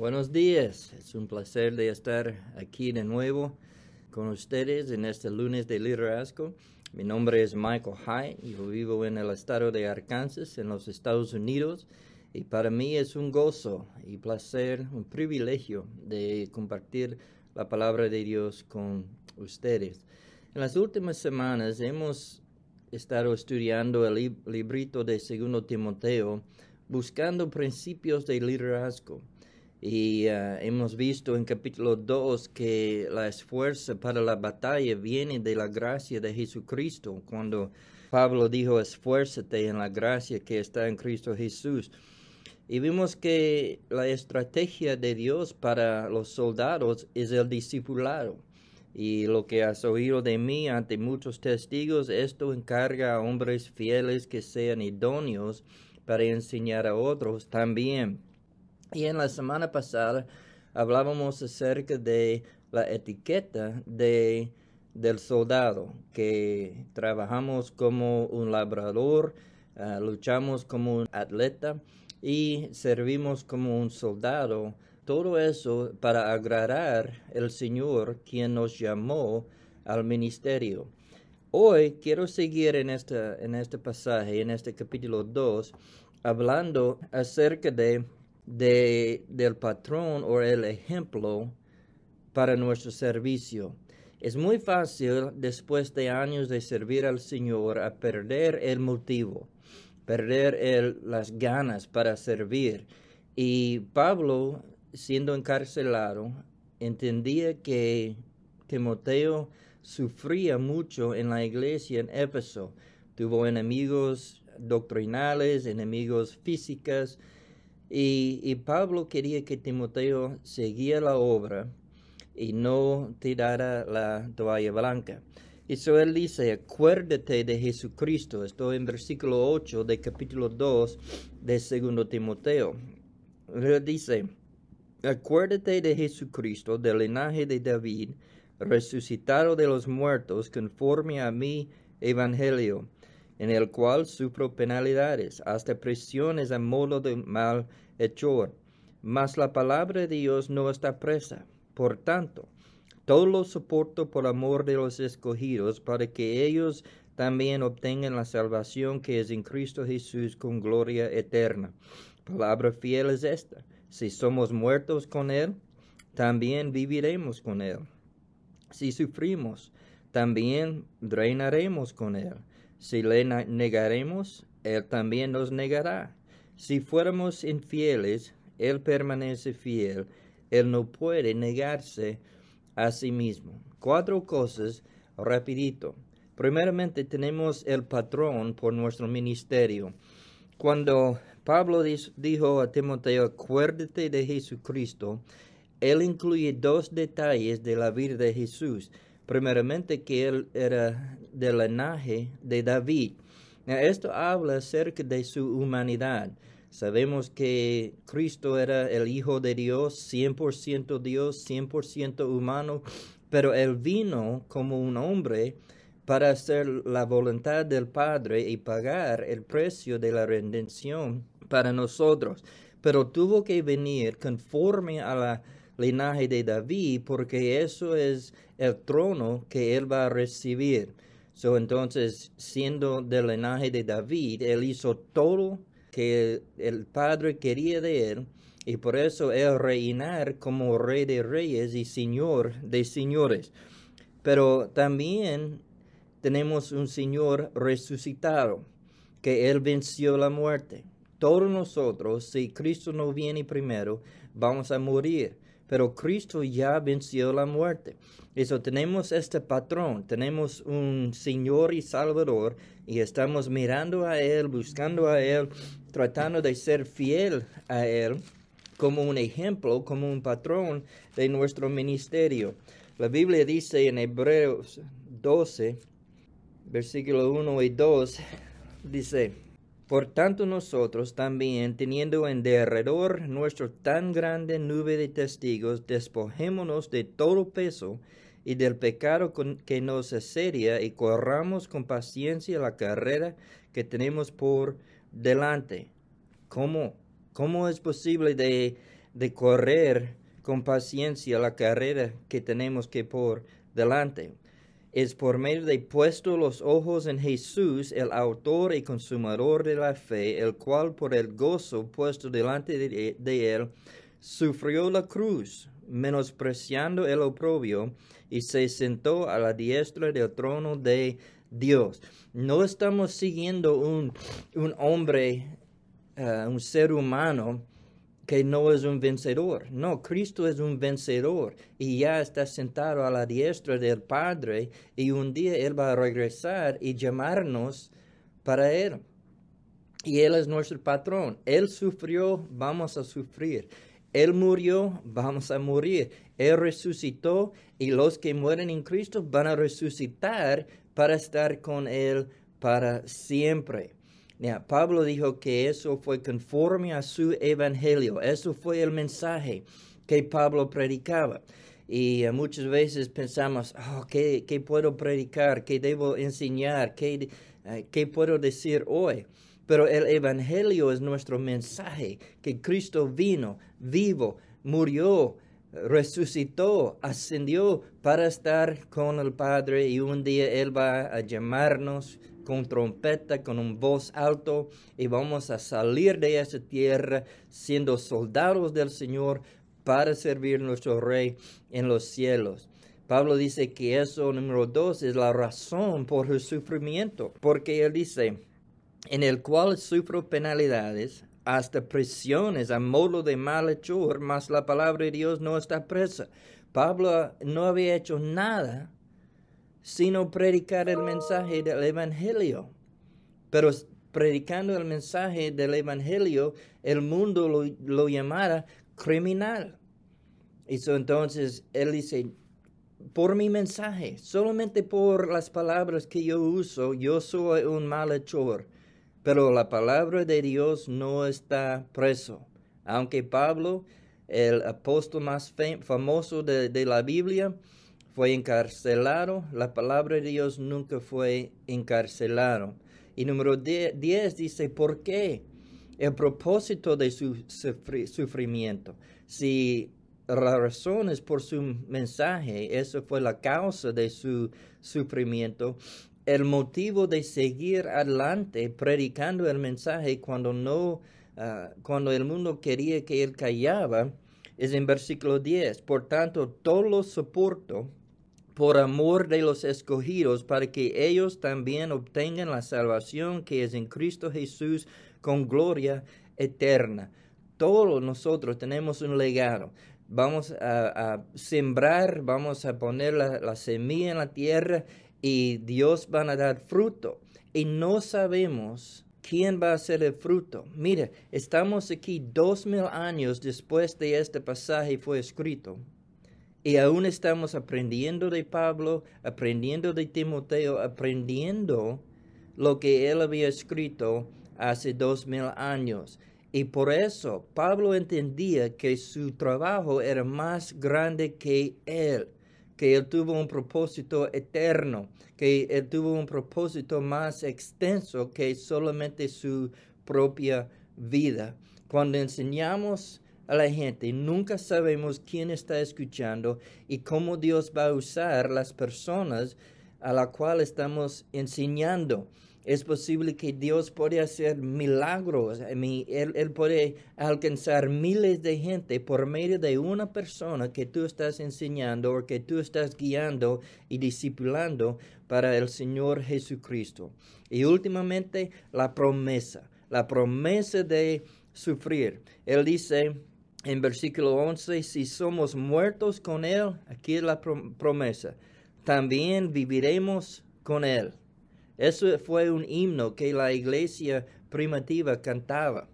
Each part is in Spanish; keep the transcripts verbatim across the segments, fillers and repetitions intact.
Buenos días, es un placer de estar aquí de nuevo con ustedes en este lunes de liderazgo. Mi nombre es Michael High y yo vivo en el estado de Arkansas, en los Estados Unidos, y para mí es un gozo y placer, un privilegio de compartir la palabra de Dios con ustedes. En las últimas semanas hemos estado estudiando el lib- librito de Segundo Timoteo, buscando principios de liderazgo. Y uh, hemos visto en capítulo dos que la esfuerzo para la batalla viene de la gracia de Jesucristo. Cuando Pablo dijo, esfuérzate en la gracia que está en Cristo Jesús. Y vimos que la estrategia de Dios para los soldados es el discipulado. Y lo que has oído de mí ante muchos testigos, esto encarga a hombres fieles que sean idóneos para enseñar a otros también. Y en la semana pasada hablábamos acerca de la etiqueta de, del soldado, que trabajamos como un labrador, uh, luchamos como un atleta y servimos como un soldado. Todo eso para agradar al Señor, quien nos llamó al ministerio. Hoy quiero seguir en, esta, en este pasaje, en este capítulo dos, hablando acerca de De, del patrón o el ejemplo para nuestro servicio. Es muy fácil, después de años de servir al Señor, a perder el motivo, perder el, las ganas para servir. Y Pablo, siendo encarcelado, entendía que Timoteo sufría mucho en la iglesia en Éfeso. Tuvo enemigos doctrinales, enemigos físicos, Y, y Pablo quería que Timoteo siguiera la obra y no tirara la toalla blanca. Y so él dice, acuérdate de Jesucristo. Estoy en versículo ocho de capítulo dos de Segundo Timoteo. Él dice, acuérdate de Jesucristo, del linaje de David, resucitado de los muertos, conforme a mi evangelio, en el cual sufro penalidades, hasta prisiones a modo de malhechor. Mas la palabra de Dios no está presa. Por tanto, todo lo soporto por amor de los escogidos, para que ellos también obtengan la salvación que es en Cristo Jesús con gloria eterna. Palabra fiel es esta: si somos muertos con Él, también viviremos con Él. Si sufrimos, también reinaremos con Él. Si le negaremos, Él también nos negará. Si fuéramos infieles, Él permanece fiel. Él no puede negarse a sí mismo. Cuatro cosas, rapidito. Primeramente, tenemos el patrón por nuestro ministerio. Cuando Pablo dijo a Timoteo, acuérdate de Jesucristo, él incluye dos detalles de la vida de Jesús. Primeramente, que él era del linaje de David. Esto habla acerca de su humanidad. Sabemos que Cristo era el Hijo de Dios, cien por ciento Dios, cien por ciento humano, pero él vino como un hombre para hacer la voluntad del Padre y pagar el precio de la redención para nosotros. Pero tuvo que venir conforme a la linaje de David, porque eso es el trono que él va a recibir. So, entonces, siendo del linaje de David, él hizo todo que el Padre quería de él, y por eso él reinar como Rey de Reyes y Señor de Señores. Pero también tenemos un Señor resucitado, que Él venció la muerte. Todos nosotros, si Cristo no viene primero, vamos a morir. Pero Cristo ya venció la muerte. Eso tenemos este patrón. Tenemos un Señor y Salvador y estamos mirando a Él, buscando a Él, tratando de ser fiel a Él como un ejemplo, como un patrón de nuestro ministerio. La Biblia dice en Hebreos doce, versículo uno y dos, dice, por tanto nosotros también, teniendo en derredor nuestra tan grande nube de testigos, despojémonos de todo peso y del pecado con, que nos asedia, y corramos con paciencia la carrera que tenemos por delante. ¿Cómo? ¿Cómo es posible de de correr con paciencia la carrera que tenemos que por delante. Es por medio de puesto los ojos en Jesús, el autor y consumador de la fe, el cual por el gozo puesto delante de, de él, sufrió la cruz, menospreciando el oprobio, y se sentó a la diestra del trono de Dios. No estamos siguiendo un, un hombre, uh, un ser humano, que no es un vencedor. No, Cristo es un vencedor y ya está sentado a la diestra del Padre, y un día Él va a regresar y llamarnos para Él. Y Él es nuestro patrón. Él sufrió, vamos a sufrir. Él murió, vamos a morir. Él resucitó, y los que mueren en Cristo van a resucitar para estar con Él para siempre. Yeah, Pablo dijo que eso fue conforme a su evangelio. Eso fue el mensaje que Pablo predicaba. Y uh, muchas veces pensamos, oh, ¿qué, ¿qué puedo predicar? ¿Qué debo enseñar? ¿Qué, uh, ¿Qué puedo decir hoy? Pero el evangelio es nuestro mensaje, que Cristo vino, vivo, murió, resucitó, ascendió para estar con el Padre, y un día Él va a llamarnos con trompeta, con un voz alto, y vamos a salir de esa tierra siendo soldados del Señor para servir a nuestro Rey en los cielos. Pablo dice que eso, número dos, es la razón por el sufrimiento, porque él dice, en el cual sufro penalidades, hasta prisiones a modo de malhechor, mas la palabra de Dios no está presa. Pablo no había hecho nada sino predicar el mensaje del Evangelio. Pero predicando el mensaje del Evangelio, el mundo lo, lo llamara criminal. Y so, entonces él dice, por mi mensaje, solamente por las palabras que yo uso, yo soy un malhechor. Pero la palabra de Dios no está preso. Aunque Pablo, el apóstol más famoso de, de la Biblia, fue encarcelado, la palabra de Dios nunca fue encarcelado. Y número diez dice, ¿por qué? El propósito de su sufrimiento. Si la razón es por su mensaje, eso fue la causa de su sufrimiento, el motivo de seguir adelante predicando el mensaje cuando no, uh, cuando el mundo quería que él callaba, es en versículo diez. Por tanto, todo lo soporto por amor de los escogidos, para que ellos también obtengan la salvación que es en Cristo Jesús con gloria eterna. Todos nosotros tenemos un legado. Vamos a, a sembrar, vamos a poner la, la semilla en la tierra, y Dios va a dar fruto. Y no sabemos quién va a ser el fruto. Mira, estamos aquí dos mil años después de este pasaje fue escrito. Y aún estamos aprendiendo de Pablo, aprendiendo de Timoteo, aprendiendo lo que él había escrito hace dos mil años. Y por eso Pablo entendía que su trabajo era más grande que él, que él tuvo un propósito eterno, que él tuvo un propósito más extenso que solamente su propia vida. Cuando enseñamos a la gente, nunca sabemos quién está escuchando y cómo Dios va a usar las personas a las cuales estamos enseñando. Es posible que Dios puede hacer milagros. I mean, él, él puede alcanzar miles de gente por medio de una persona que tú estás enseñando o que tú estás guiando y discipulando para el Señor Jesucristo. Y últimamente, la promesa. La promesa de sufrir. Él dice en versículo once, si somos muertos con Él, aquí es la promesa, también viviremos con Él. Eso fue un himno que la iglesia primitiva cantaba.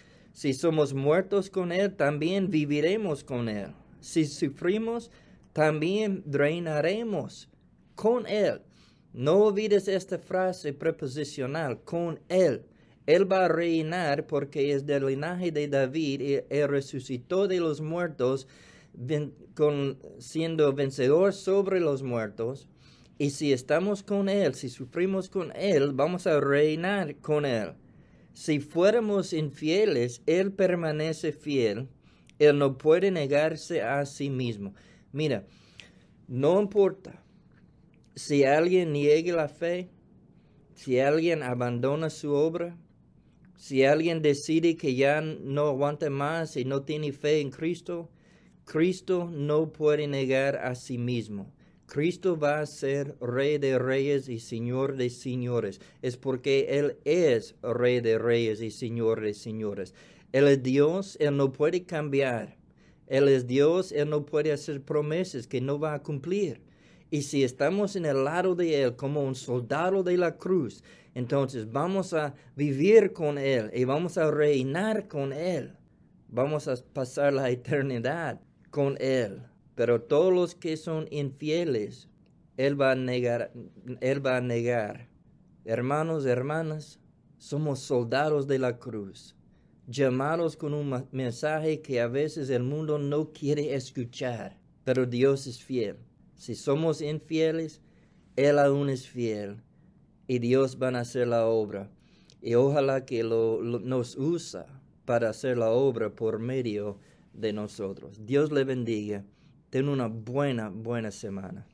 Si somos muertos con Él, también viviremos con Él. Si sufrimos, también reinaremos con Él. No olvides esta frase preposicional, con Él. Él va a reinar porque es del linaje de David y Él resucitó de los muertos, ven, con, siendo vencedor sobre los muertos. Y si estamos con Él, si sufrimos con Él, vamos a reinar con Él. Si fuéramos infieles, Él permanece fiel, Él no puede negarse a sí mismo. Mira, no importa si alguien niega la fe, si alguien abandona su obra, si alguien decide que ya no aguanta más y no tiene fe en Cristo, Cristo no puede negar a sí mismo. Cristo va a ser Rey de Reyes y Señor de Señores. Es porque Él es Rey de Reyes y Señor de Señores. Él es Dios, Él no puede cambiar. Él es Dios, Él no puede hacer promesas que no va a cumplir. Y si estamos en el lado de Él como un soldado de la cruz, entonces vamos a vivir con Él y vamos a reinar con Él. Vamos a pasar la eternidad con Él. Pero todos los que son infieles, Él va a negar. Él va a negar. Hermanos, hermanas, somos soldados de la cruz, llamados con un mensaje que a veces el mundo no quiere escuchar, pero Dios es fiel. Si somos infieles, Él aún es fiel y Dios va a hacer la obra. Y ojalá que lo, lo, nos usa para hacer la obra por medio de nosotros. Dios le bendiga. Ten una buena, buena semana.